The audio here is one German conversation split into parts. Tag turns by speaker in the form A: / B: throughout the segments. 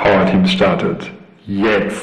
A: Powerteams startet jetzt.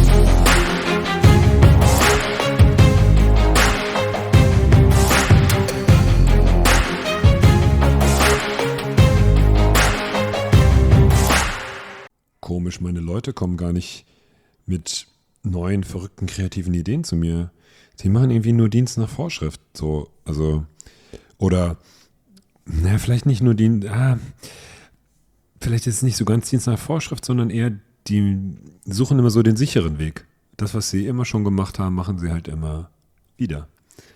B: Komisch, meine Leute kommen gar nicht mit neuen, verrückten, kreativen Ideen zu mir. Sie machen irgendwie nur Dienst nach Vorschrift. So, also, oder, vielleicht nicht nur vielleicht ist es nicht so ganz Dienst nach Vorschrift, sondern eher, die suchen immer so den sicheren Weg. Das, was sie immer schon gemacht haben, machen sie halt immer wieder.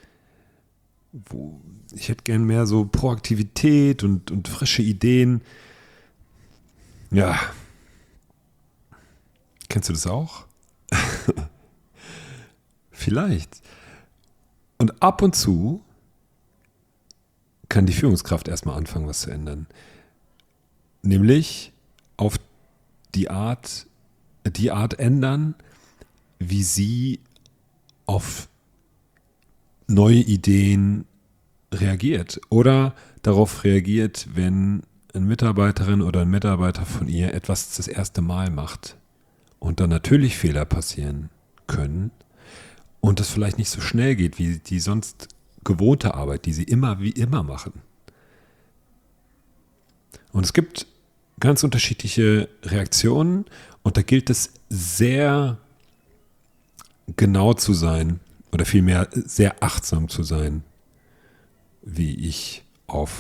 B: Ich hätte gern mehr so Proaktivität und frische Ideen. Ja. Kennst du das auch? Vielleicht. Und ab und zu kann die Führungskraft erstmal anfangen, was zu ändern. Nämlich auf die Art ändern, wie sie auf neue Ideen reagiert. Oder darauf reagiert, wenn eine Mitarbeiterin oder ein Mitarbeiter von ihr etwas das erste Mal macht. Und dann natürlich Fehler passieren können und das vielleicht nicht so schnell geht, wie die sonst gewohnte Arbeit, die sie immer wie immer machen. Und es gibt ganz unterschiedliche Reaktionen und da gilt es sehr genau zu sein oder vielmehr sehr achtsam zu sein, wie ich auf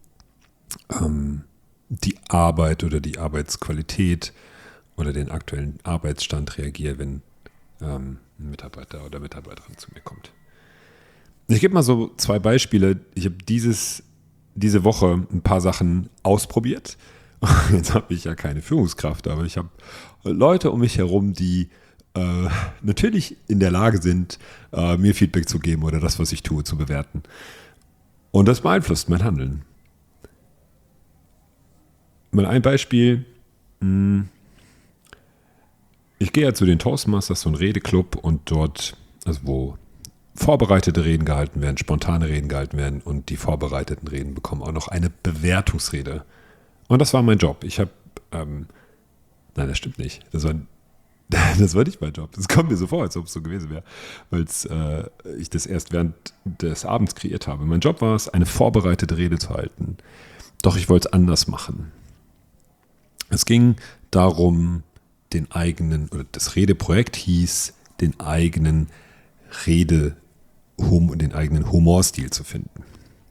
B: die Arbeit oder die Arbeitsqualität oder den aktuellen Arbeitsstand reagiere, wenn ein Mitarbeiter oder Mitarbeiterin zu mir kommt. Ich gebe mal so 2 Beispiele. Ich habe diese Woche ein paar Sachen ausprobiert. Jetzt habe ich ja keine Führungskraft, aber ich habe Leute um mich herum, die natürlich in der Lage sind, mir Feedback zu geben oder das, was ich tue, zu bewerten. Und das beeinflusst mein Handeln. Mal ein Beispiel. Ich gehe ja zu den Toastmasters, so ein Redeclub, und dort, also wo vorbereitete Reden gehalten werden, spontane Reden gehalten werden, und die vorbereiteten Reden bekommen auch noch eine Bewertungsrede. Und das war mein Job. Ich habe, nein, das stimmt nicht. Das war nicht mein Job. Das kommt mir so vor, als ob es so gewesen wäre, weil ich das erst während des Abends kreiert habe. Mein Job war es, eine vorbereitete Rede zu halten. Doch ich wollte es anders machen. Es ging darum, das Redeprojekt hieß, den eigenen den eigenen Humorstil zu finden.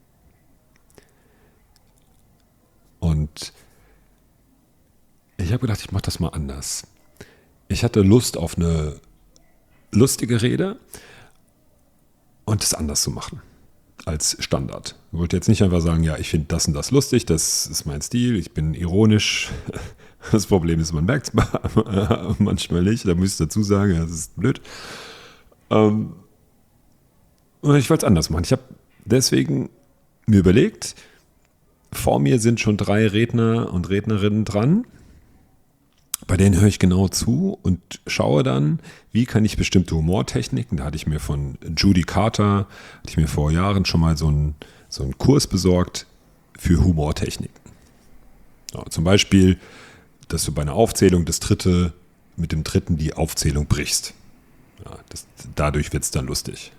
B: Und ich habe gedacht, ich mache das mal anders. Ich hatte Lust auf eine lustige Rede und das anders zu machen als Standard. Ich wollte jetzt nicht einfach sagen, ja, ich finde das und das lustig, das ist mein Stil, ich bin ironisch. Das Problem ist, man merkt es manchmal nicht, da muss ich dazu sagen, ja, das ist blöd. Und ich wollte es anders machen. Ich habe deswegen mir überlegt, vor mir sind schon 3 Redner und Rednerinnen dran, bei denen höre ich genau zu und schaue dann, wie kann ich bestimmte Humortechniken, da hatte ich mir von Judy Carter, vor Jahren schon mal so einen Kurs besorgt für Humortechniken. Ja, zum Beispiel, dass du bei einer Aufzählung mit dem dritten die Aufzählung brichst. Ja, dadurch wird es dann lustig.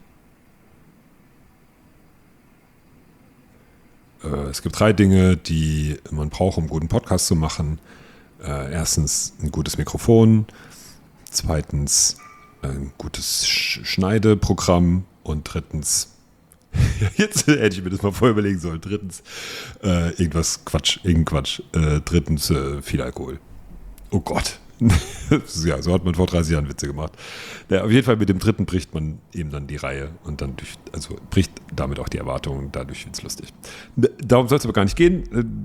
B: Es gibt 3 Dinge, die man braucht, um einen guten Podcast zu machen. Erstens ein gutes Mikrofon, zweitens ein gutes Schneideprogramm und drittens, jetzt hätte ich mir das mal vorher überlegen sollen, drittens irgendein Quatsch, drittens viel Alkohol. Oh Gott. Ja, so hat man vor 30 Jahren Witze gemacht. Ja, auf jeden Fall mit dem dritten bricht man eben dann die Reihe und dann bricht damit auch die Erwartung und dadurch wird es lustig. Darum soll es aber gar nicht gehen.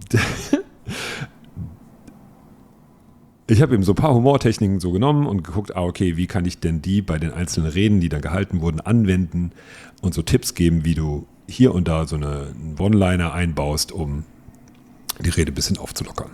B: Ich habe eben so ein paar Humortechniken so genommen und geguckt, okay, wie kann ich denn die bei den einzelnen Reden, die dann gehalten wurden, anwenden und so Tipps geben, wie du hier und da so einen One-Liner einbaust, um die Rede ein bisschen aufzulockern.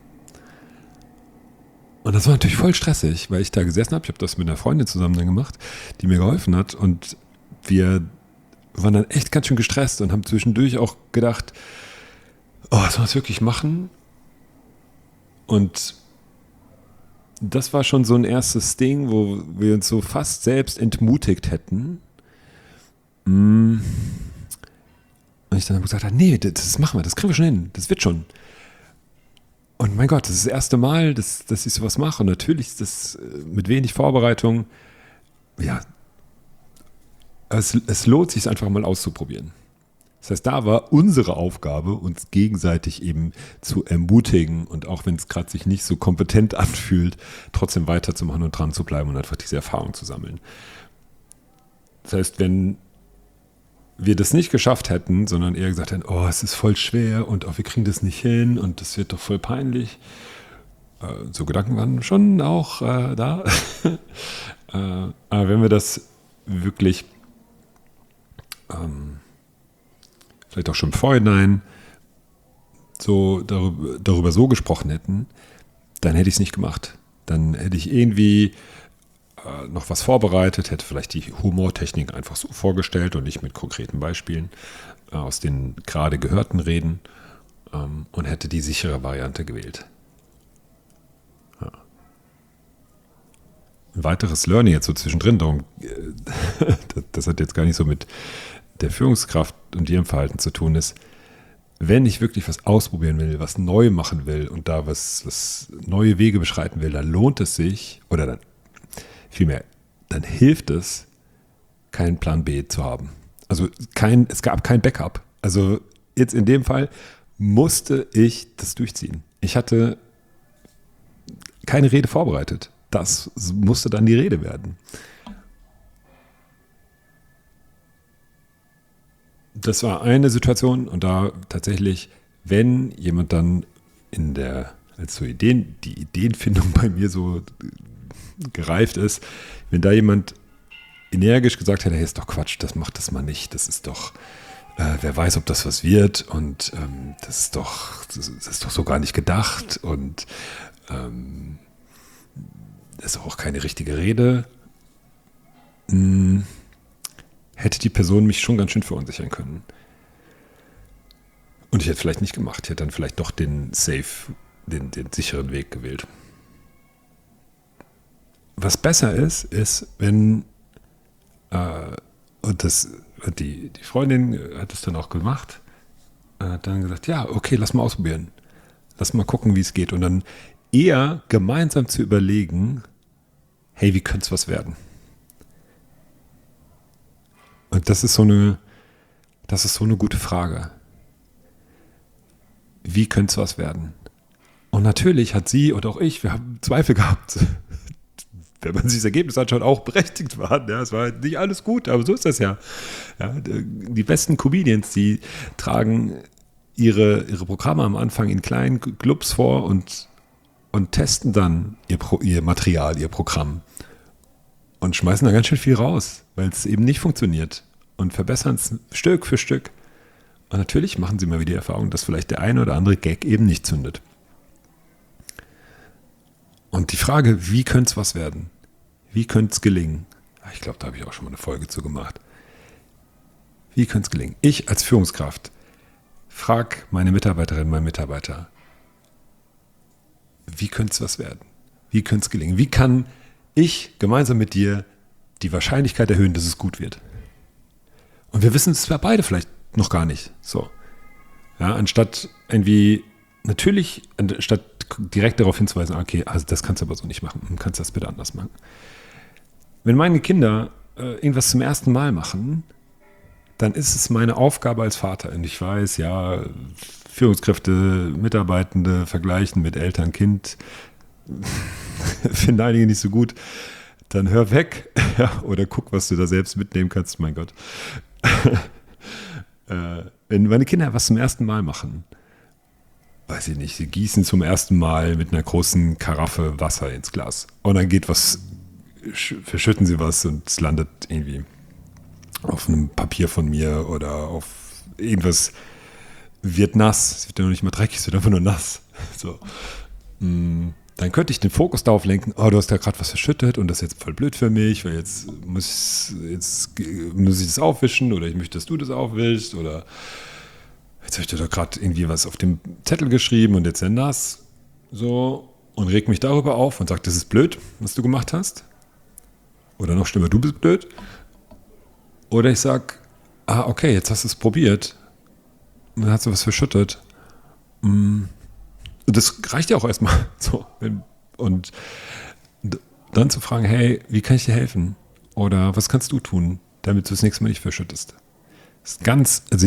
B: Und das war natürlich voll stressig, weil ich da gesessen habe. Ich habe das mit einer Freundin zusammen dann gemacht, die mir geholfen hat. Und wir waren dann echt ganz schön gestresst und haben zwischendurch auch gedacht, sollen wir es wirklich machen? Und das war schon so ein erstes Ding, wo wir uns so fast selbst entmutigt hätten. Und ich dann gesagt habe, nee, das machen wir, das kriegen wir schon hin, das wird schon. Und mein Gott, das ist das erste Mal, dass ich sowas mache. Und natürlich ist das mit wenig Vorbereitung, ja, es lohnt sich, es einfach mal auszuprobieren. Das heißt, da war unsere Aufgabe, uns gegenseitig eben zu ermutigen und auch wenn es gerade sich nicht so kompetent anfühlt, trotzdem weiterzumachen und dran zu bleiben und einfach diese Erfahrung zu sammeln. Das heißt, wenn wir das nicht geschafft hätten, sondern eher gesagt hätten, oh, es ist voll schwer und oh, wir kriegen das nicht hin und das wird doch voll peinlich. So Gedanken waren schon auch da. Aber wenn wir das wirklich vielleicht auch schon im Vorhinein so darüber so gesprochen hätten, dann hätte ich es nicht gemacht. Dann hätte ich irgendwie noch was vorbereitet, hätte vielleicht die Humortechnik einfach so vorgestellt und nicht mit konkreten Beispielen aus den gerade gehörten Reden und hätte die sichere Variante gewählt. Ja. Ein weiteres Learning jetzt so zwischendrin, darum, das hat jetzt gar nicht so mit der Führungskraft und ihrem Verhalten zu tun ist, wenn ich wirklich was ausprobieren will, was neu machen will und da was neue Wege beschreiten will, dann lohnt es sich, oder dann vielmehr, dann hilft es, keinen Plan B zu haben. Also es gab kein Backup. Also jetzt in dem Fall musste ich das durchziehen. Ich hatte keine Rede vorbereitet. Das musste dann die Rede werden. Das war eine Situation und da tatsächlich, wenn jemand dann als so die Ideenfindung bei mir so gereift ist, wenn da jemand energisch gesagt hätte, hey, ist doch Quatsch, macht das mal nicht, das ist doch, wer weiß, ob das was wird und das ist doch so gar nicht gedacht und das ist auch keine richtige Rede, hätte die Person mich schon ganz schön verunsichern können. Und ich hätte vielleicht nicht gemacht. Ich hätte dann vielleicht doch den sicheren Weg gewählt. Was besser ist, wenn und die Freundin hat es dann auch gemacht, hat dann gesagt, ja, okay, lass mal ausprobieren. Lass mal gucken, wie es geht. Und dann eher gemeinsam zu überlegen, hey, wie könnte es was werden? Und das ist so eine gute Frage. Wie könnte es was werden? Und natürlich hat sie und auch ich, wir haben Zweifel gehabt. Wenn man sich das Ergebnis anschaut, auch berechtigt waren. Ja, es war nicht alles gut, aber so ist das ja. Die besten Comedians, die tragen ihre Programme am Anfang in kleinen Clubs vor und testen dann ihr Material, ihr Programm. Und schmeißen da ganz schön viel raus, weil es eben nicht funktioniert. Und verbessern es Stück für Stück. Und natürlich machen sie mal wieder die Erfahrung, dass vielleicht der eine oder andere Gag eben nicht zündet. Und die Frage, wie könnte es was werden? Wie könnte es gelingen? Ich glaube, da habe ich auch schon mal eine Folge zu gemacht. Wie könnte es gelingen? Ich als Führungskraft frage meine Mitarbeiterinnen, meine Mitarbeiter, wie könnte es was werden? Wie könnte es gelingen? Wie kann ich gemeinsam mit dir die Wahrscheinlichkeit erhöhen, dass es gut wird? Und wir wissen es zwar beide vielleicht noch gar nicht. So. Ja, anstatt direkt darauf hinzuweisen, okay, also das kannst du aber so nicht machen, du kannst das bitte anders machen. Wenn meine Kinder irgendwas zum ersten Mal machen, dann ist es meine Aufgabe als Vater. Und ich weiß, ja, Führungskräfte, Mitarbeitende vergleichen mit Eltern, Kind, finden einige nicht so gut. Dann hör weg oder guck, was du da selbst mitnehmen kannst, mein Gott. Wenn meine Kinder was zum ersten Mal machen, weiß ich nicht, sie gießen zum ersten Mal mit einer großen Karaffe Wasser ins Glas. Und dann verschütten sie was und es landet irgendwie auf einem Papier von mir oder auf irgendwas, wird nass. Es wird ja noch nicht mal dreckig, es wird einfach nur nass. So. Dann könnte ich den Fokus darauf lenken, oh, du hast ja gerade was verschüttet und das ist jetzt voll blöd für mich, weil jetzt muss ich das aufwischen oder ich möchte, dass du das aufwischst oder jetzt habe ich dir doch gerade irgendwie was auf dem Zettel geschrieben und jetzt ist er nass. So. und reg mich darüber auf und sage, das ist blöd, was du gemacht hast. Oder noch schlimmer, du bist blöd. Oder ich sage, okay, jetzt hast du es probiert. Und dann hast du was verschüttet. Und das reicht ja auch erstmal. So. Und dann zu fragen, hey, wie kann ich dir helfen? Oder was kannst du tun, damit du das nächste Mal nicht verschüttest? Das ist also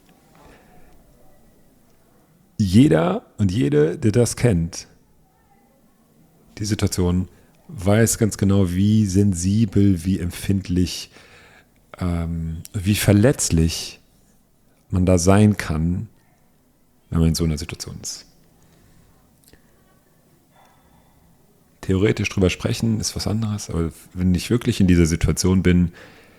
B: jeder und jede, der das kennt, die Situation, weiß ganz genau, wie sensibel, wie empfindlich, wie verletzlich man da sein kann, wenn man in so einer Situation ist. Theoretisch drüber sprechen ist was anderes, aber wenn ich wirklich in dieser Situation bin,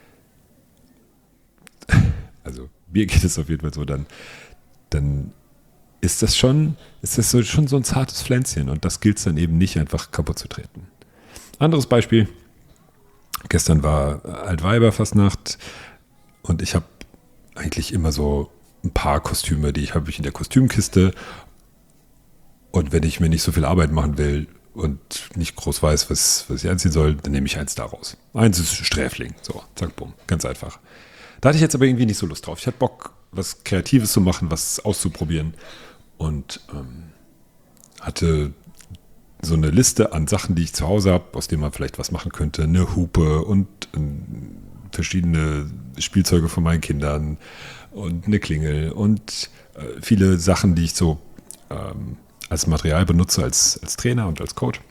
B: also mir geht es auf jeden Fall so, dann ist das schon so ein zartes Pflänzchen und das gilt es dann eben nicht einfach kaputt zu treten. Anderes Beispiel, gestern war Altweiberfastnacht und ich habe eigentlich immer so ein paar Kostüme, die habe ich in der Kostümkiste, und wenn ich mir nicht so viel Arbeit machen will und nicht groß weiß, was ich anziehen soll, dann nehme ich eins daraus. Eins ist Sträfling, so, zack, bumm, ganz einfach. Da hatte ich jetzt aber irgendwie nicht so Lust drauf. Ich hatte Bock, was Kreatives zu machen, was auszuprobieren und hatte so eine Liste an Sachen, die ich zu Hause habe, aus denen man vielleicht was machen könnte. Eine Hupe und verschiedene Spielzeuge von meinen Kindern und eine Klingel und viele Sachen, die ich so als Material benutze, als Trainer und als Coach.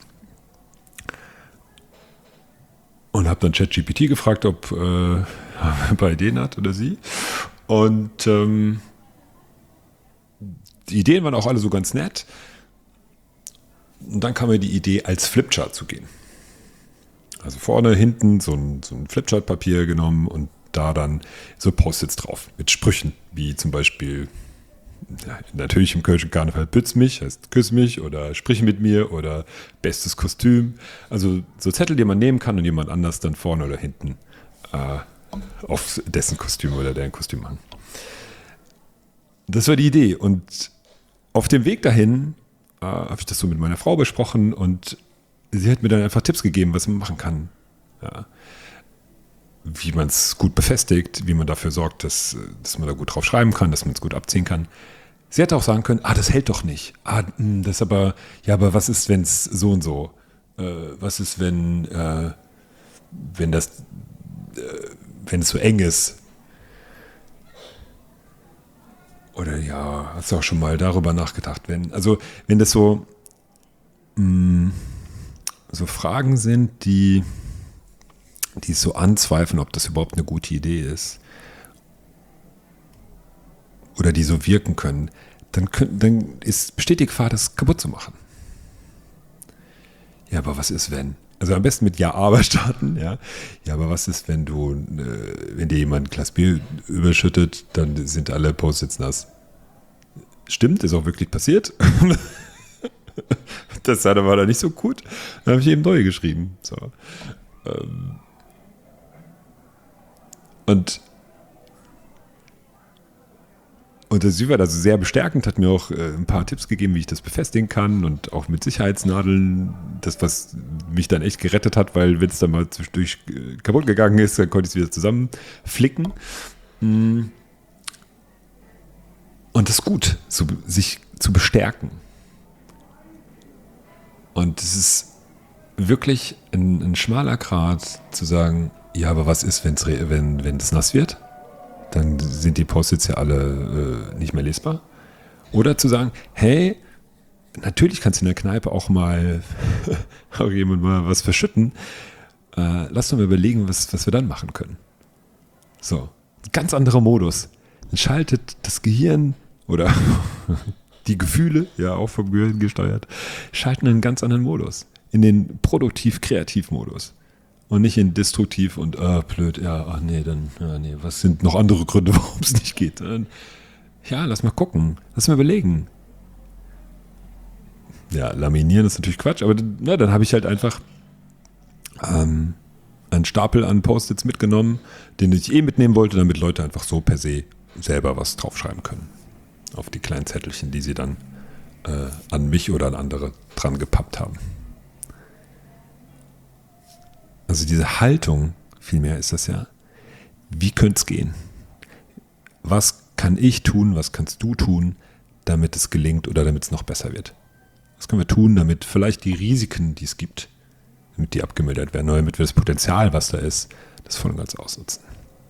B: Und habe dann ChatGPT gefragt, ob er ein paar Ideen hat oder sie. Und die Ideen waren auch alle so ganz nett. Und dann kam mir die Idee, als Flipchart zu gehen. Also vorne, hinten so ein Flipchart-Papier genommen und da dann so Post-its drauf mit Sprüchen, wie zum Beispiel, natürlich im Kölschen Karneval, pütz mich, heißt küss mich oder sprich mit mir oder bestes Kostüm. Also so Zettel, die man nehmen kann und jemand anders dann vorne oder hinten auf dessen Kostüm oder deren Kostüm machen. Das war die Idee. Und auf dem Weg dahin habe ich das so mit meiner Frau besprochen und sie hat mir dann einfach Tipps gegeben, was man machen kann. Ja. Wie man es gut befestigt, wie man dafür sorgt, dass man da gut drauf schreiben kann, dass man es gut abziehen kann. Sie hätte auch sagen können, das hält doch nicht. Das aber was ist, wenn es so und so? Was ist, wenn es so eng ist? Oder ja, hast du auch schon mal darüber nachgedacht, wenn das so Fragen sind, die so anzweifeln, ob das überhaupt eine gute Idee ist oder die so wirken können, dann besteht die Gefahr, das kaputt zu machen. Ja, aber was ist, wenn? Also am besten mit Ja, aber starten, ja. Ja, aber was ist, wenn dir jemand ein Glas Bier überschüttet, dann sind alle Post-its nass. Stimmt, ist auch wirklich passiert. Das war da nicht so gut. Dann habe ich eben neue geschrieben. So. Und sie war also sehr bestärkend, hat mir auch ein paar Tipps gegeben, wie ich das befestigen kann und auch mit Sicherheitsnadeln, das, was mich dann echt gerettet hat, weil wenn es dann mal zwischendurch kaputt gegangen ist, dann konnte ich es wieder zusammenflicken. Und das ist gut, sich zu bestärken. Und es ist wirklich ein schmaler Grat zu sagen, ja, aber was ist, wenn es nass wird? Dann sind die Post-its ja alle nicht mehr lesbar. Oder zu sagen, hey, natürlich kannst du in der Kneipe auch mal jemand mal was verschütten. Lass doch mal überlegen, was wir dann machen können. So, ganz anderer Modus. Dann schaltet das Gehirn oder die Gefühle, ja auch vom Gehirn gesteuert, schalten in einen ganz anderen Modus. In den produktiv-kreativ-Modus. Und nicht in destruktiv und blöd, was sind noch andere Gründe, warum es nicht geht? Ja, lass mal gucken, lass mal überlegen. Ja, laminieren ist natürlich Quatsch, aber dann habe ich halt einfach einen Stapel an Post-its mitgenommen, den ich mitnehmen wollte, damit Leute einfach so per se selber was draufschreiben können. Auf die kleinen Zettelchen, die sie dann an mich oder an andere dran gepappt haben. Also diese Haltung, vielmehr ist das ja, wie könnte es gehen? Was kann ich tun, was kannst du tun, damit es gelingt oder damit es noch besser wird? Was können wir tun, damit vielleicht die Risiken, die es gibt, damit die abgemildert werden, oder damit wir das Potenzial, was da ist, das voll und ganz ausnutzen?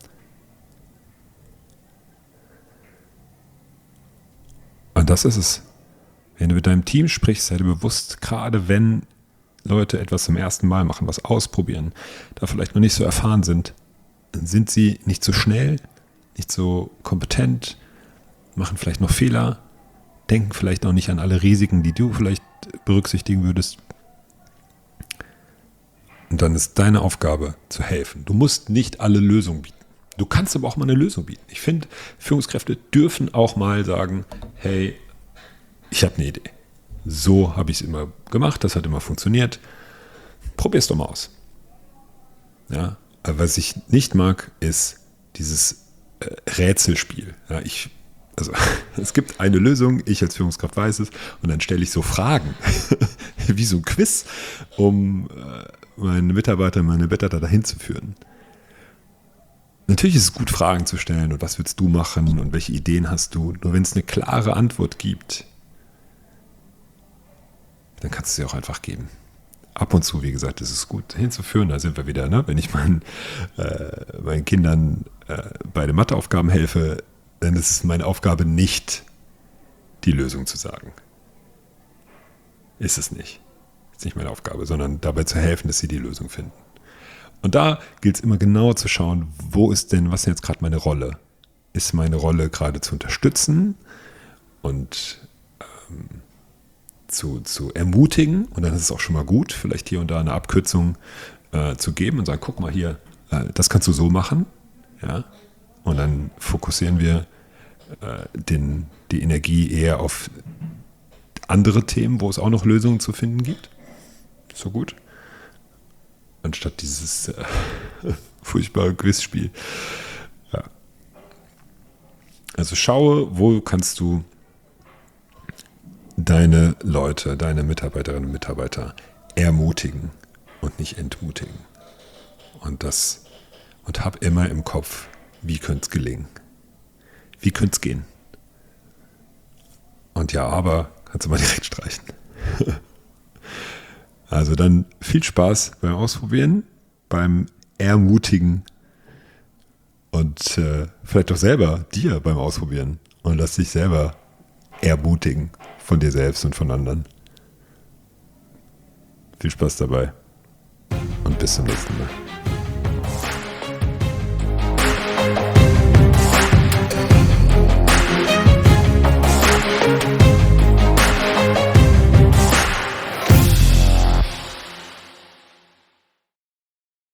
B: Und das ist es. Wenn du mit deinem Team sprichst, sei dir bewusst, gerade wenn Leute etwas zum ersten Mal machen, was ausprobieren, da vielleicht noch nicht so erfahren sind, dann sind sie nicht so schnell, nicht so kompetent, machen vielleicht noch Fehler, denken vielleicht auch nicht an alle Risiken, die du vielleicht berücksichtigen würdest. Und dann ist deine Aufgabe zu helfen. Du musst nicht alle Lösungen bieten. Du kannst aber auch mal eine Lösung bieten. Ich finde, Führungskräfte dürfen auch mal sagen, hey, ich habe eine Idee. So habe ich es immer gemacht, das hat immer funktioniert. Probier es doch mal aus. Ja, aber was ich nicht mag, ist dieses Rätselspiel. Ja, es gibt eine Lösung, ich als Führungskraft weiß es, und dann stelle ich so Fragen, wie so ein Quiz, um meine Mitarbeiter, meine Mitarbeiter dahin zu führen. Natürlich ist es gut, Fragen zu stellen und was willst du machen und welche Ideen hast du. Nur wenn es eine klare Antwort gibt, dann kannst du sie auch einfach geben. Ab und zu, wie gesagt, ist es gut hinzuführen. Da sind wir wieder, ne? Wenn ich meinen Kindern bei den Matheaufgaben helfe, dann ist es meine Aufgabe nicht, die Lösung zu sagen. Ist es nicht. Ist nicht meine Aufgabe, sondern dabei zu helfen, dass sie die Lösung finden. Und da gilt es immer genauer zu schauen, was ist jetzt gerade meine Rolle? Ist meine Rolle gerade zu unterstützen und zu ermutigen? Und dann ist es auch schon mal gut, vielleicht hier und da eine Abkürzung zu geben und sagen, guck mal hier, das kannst du so machen. Ja? Und dann fokussieren wir die Energie eher auf andere Themen, wo es auch noch Lösungen zu finden gibt. So gut. Anstatt dieses furchtbare Quizspiel. Ja. Also schaue, wo kannst du deine Leute, deine Mitarbeiterinnen und Mitarbeiter ermutigen und nicht entmutigen. Und hab immer im Kopf, wie könnte es gelingen? Wie könnte es gehen? Und ja, aber kannst du mal direkt streichen. Also dann viel Spaß beim Ausprobieren, beim Ermutigen und vielleicht auch selber dir beim Ausprobieren. Und lass dich selber ermutigen von dir selbst und von anderen. Viel Spaß dabei und bis zum nächsten Mal.